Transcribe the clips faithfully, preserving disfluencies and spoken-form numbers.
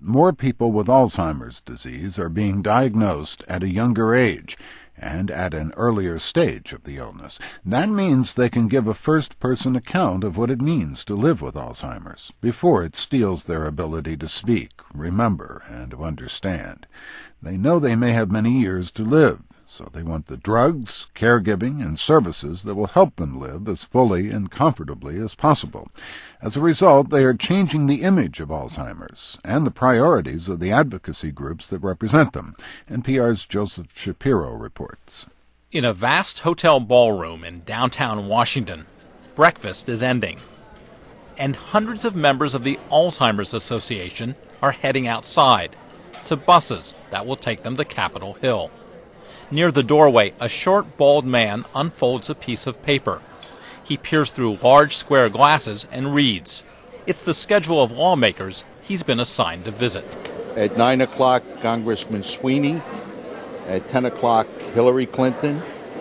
More people with Alzheimer's disease are being diagnosed at a younger age and at an earlier stage of the illness. That means they can give a first-person account of what it means to live with Alzheimer's before it steals their ability to speak, remember, and to understand. They know they may have many years to live, so they want the drugs, caregiving, and services that will help them live as fully and comfortably as possible. As a result, they are changing the image of Alzheimer's and the priorities of the advocacy groups that represent them. N P R's Joseph Shapiro reports. In a vast hotel ballroom in downtown Washington, breakfast is ending, and hundreds of members of the Alzheimer's Association are heading outside to buses that will take them to Capitol Hill. Near the doorway, a short, bald man unfolds a piece of paper. He peers through large square glasses and reads. It's the schedule of lawmakers he's been assigned to visit. At nine o'clock, Congressman Sweeney. At ten o'clock, Hillary Clinton.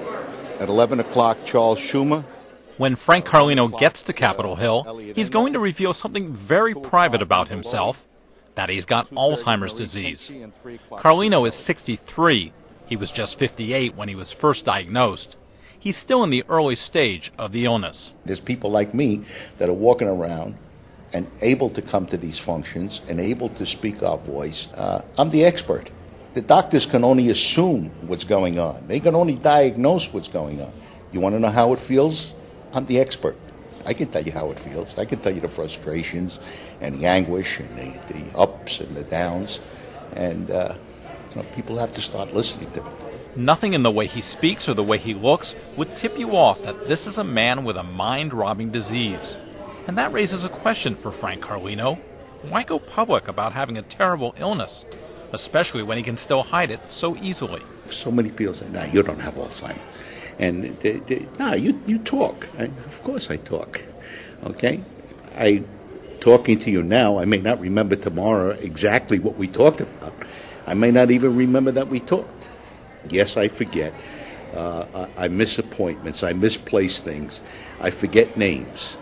At eleven o'clock, Charles Schumer. When Frank Carlino gets to Capitol Hill, he's going to reveal something very private about himself, that he's got Alzheimer's disease. Carlino is sixty-three. He was just fifty-eight when he was first diagnosed. He's still in the early stage of the illness. There's people like me that are walking around and able to come to these functions and able to speak our voice. Uh, I'm the expert. The doctors can only assume what's going on. They can only diagnose what's going on. You want to know how it feels? I'm the expert. I can tell you how it feels. I can tell you the frustrations and the anguish and the, the ups and the downs. And uh, you know, people have to start listening to him. Nothing in the way he speaks or the way he looks would tip you off that this is a man with a mind-robbing disease. And that raises a question for Frank Carlino. Why go public about having a terrible illness, especially when he can still hide it so easily? So many people say, no, you don't have Alzheimer's. And they, they, no, you, you talk. I, of course I talk. Okay? I talking to you now, I may not remember tomorrow exactly what we talked about. I may not even remember that we talked. Yes, I forget. Uh, I, I miss appointments. I misplace things. I forget names.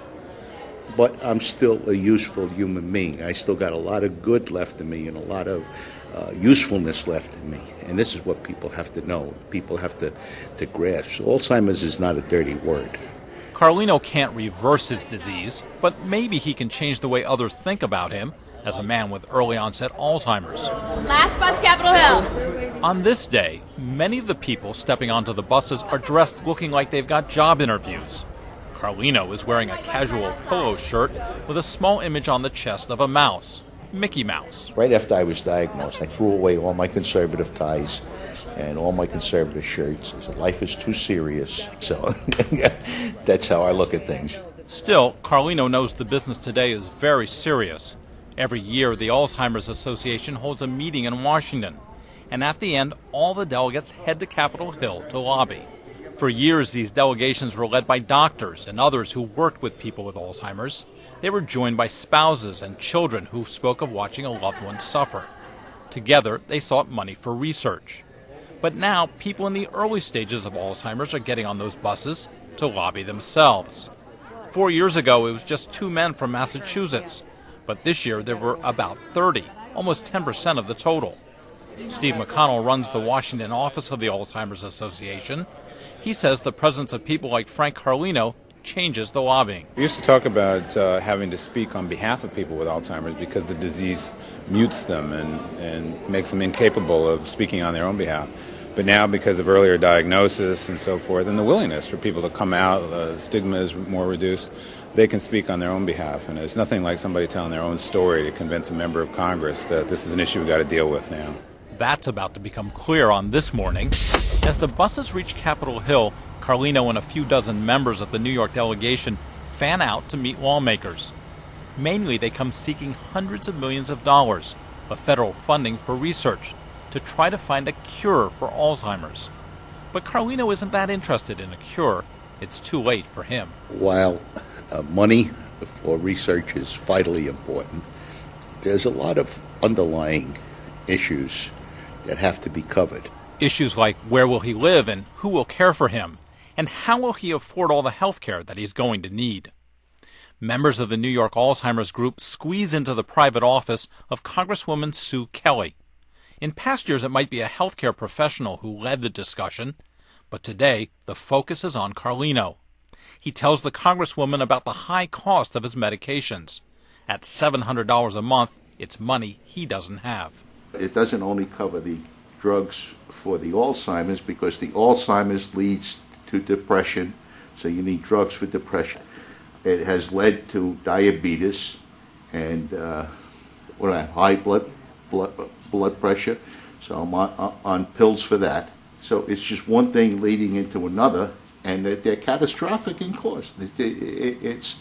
But I'm still a useful human being. I still got a lot of good left in me and a lot of uh, usefulness left in me. And this is what people have to know. People have to, to grasp. Alzheimer's is not a dirty word. Carlino can't reverse his disease, but maybe he can change the way others think about him as a man with early-onset Alzheimer's. Last bus, Capitol Hill. On this day, many of the people stepping onto the buses are dressed looking like they've got job interviews. Carlino is wearing a casual polo shirt with a small image on the chest of a mouse, Mickey Mouse. Right after I was diagnosed, I threw away all my conservative ties and all my conservative shirts. I said, life is too serious. So that's how I look at things. Still, Carlino knows the business today is very serious. Every year, the Alzheimer's Association holds a meeting in Washington, and at the end, all the delegates head to Capitol Hill to lobby. For years, these delegations were led by doctors and others who worked with people with Alzheimer's. They were joined by spouses and children who spoke of watching a loved one suffer. Together, they sought money for research. But now, people in the early stages of Alzheimer's are getting on those buses to lobby themselves. Four years ago, it was just two men from Massachusetts. But this year, there were about thirty, almost ten percent of the total. Steve McConnell runs the Washington office of the Alzheimer's Association. He says the presence of people like Frank Carlino changes the lobbying. We used to talk about uh, having to speak on behalf of people with Alzheimer's because the disease mutes them and, and makes them incapable of speaking on their own behalf. But now, because of earlier diagnosis and so forth, and the willingness for people to come out, the stigma is more reduced, they can speak on their own behalf. And it's nothing like somebody telling their own story to convince a member of Congress that this is an issue we've got to deal with now. That's about to become clear on This Morning. As the buses reach Capitol Hill, Carlino and a few dozen members of the New York delegation fan out to meet lawmakers. Mainly, they come seeking hundreds of millions of dollars of federal funding for research to try to find a cure for Alzheimer's. But Carlino isn't that interested in a cure. It's too late for him. While uh, money for research is vitally important, there's a lot of underlying issues that have to be covered. Issues like where will he live and who will care for him, and how will he afford all the health care that he's going to need. Members of the New York Alzheimer's Group squeeze into the private office of Congresswoman Sue Kelly. In past years, it might be a healthcare professional who led the discussion, but today the focus is on Carlino. He tells the Congresswoman about the high cost of his medications. At seven hundred dollars a month, it's money he doesn't have. It doesn't only cover the drugs for the Alzheimer's, because the Alzheimer's leads to depression, so you need drugs for depression. It has led to diabetes and uh, what I have, high blood, blood blood pressure, so I'm on, on pills for that. So it's just one thing leading into another, and they're catastrophic in cost. It, it, it's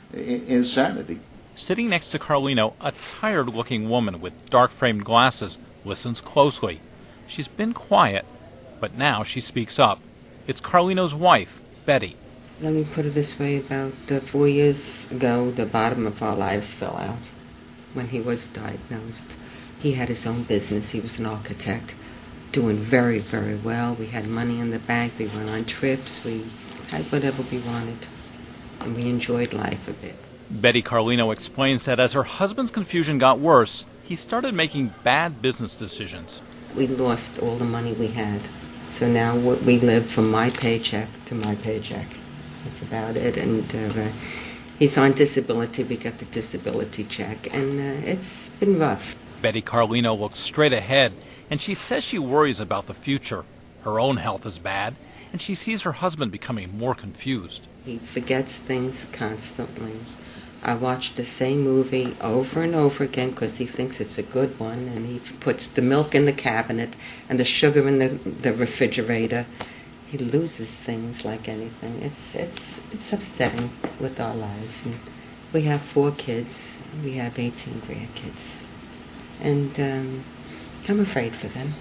insanity. Sitting next to Carlino, a tired-looking woman with dark-framed glasses listens closely. She's been quiet, but now she speaks up. It's Carlino's wife, Betty. Let me put it this way. About uh, four years ago, the bottom of our lives fell out when he was diagnosed. He had his own business. He was an architect, doing very, very well. We had money in the bank. We went on trips. We had whatever we wanted, and we enjoyed life a bit. Betty Carlino explains that as her husband's confusion got worse, he started making bad business decisions. We lost all the money we had, so now we live from my paycheck to my paycheck. That's about it. And uh, he's on disability. We got the disability check, and uh, it's been rough. Betty Carlino looks straight ahead, and she says she worries about the future. Her own health is bad, and she sees her husband becoming more confused. He forgets things constantly. I watch the same movie over and over again because he thinks it's a good one, and he puts the milk in the cabinet and the sugar in the, the refrigerator. He loses things like anything. It's it's it's upsetting with our lives. And we have four kids. We have eighteen grandkids. And um, I'm afraid for them.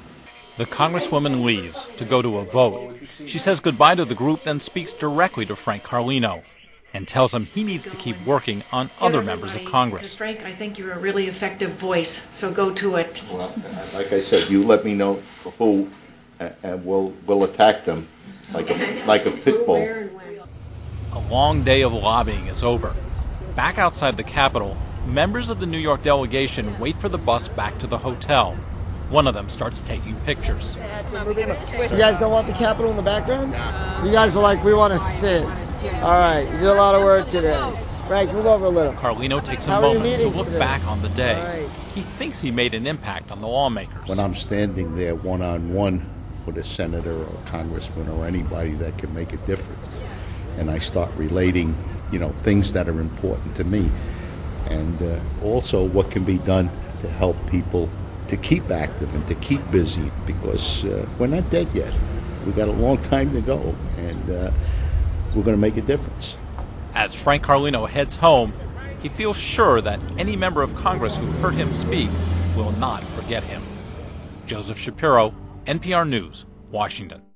The Congresswoman leaves to go to a vote. She says goodbye to the group, then speaks directly to Frank Carlino and tells him he needs to keep working on other members of Congress. Frank, I think you're a really effective voice, so go to it. Well, like I said, you let me know who, and we'll we'll attack them like a like a pit bull. A long day of lobbying is over. Back outside the Capitol, members of the New York delegation wait for the bus back to the hotel. One of them starts taking pictures. You guys don't want the Capitol in the background? You guys are like, we want to sit. All right, you did a lot of work today. Frank, move over a little. Carlino takes a How moment to look today? back on the day. Right. He thinks he made an impact on the lawmakers. When I'm standing there one-on-one with a senator or a congressman or anybody that can make a difference, and I start relating, you know, things that are important to me, and uh, also what can be done to help people to keep active and to keep busy, because uh, we're not dead yet. We've got a long time to go, and uh, we're going to make a difference. As Frank Carlino heads home, he feels sure that any member of Congress who heard him speak will not forget him. Joseph Shapiro, N P R News, Washington.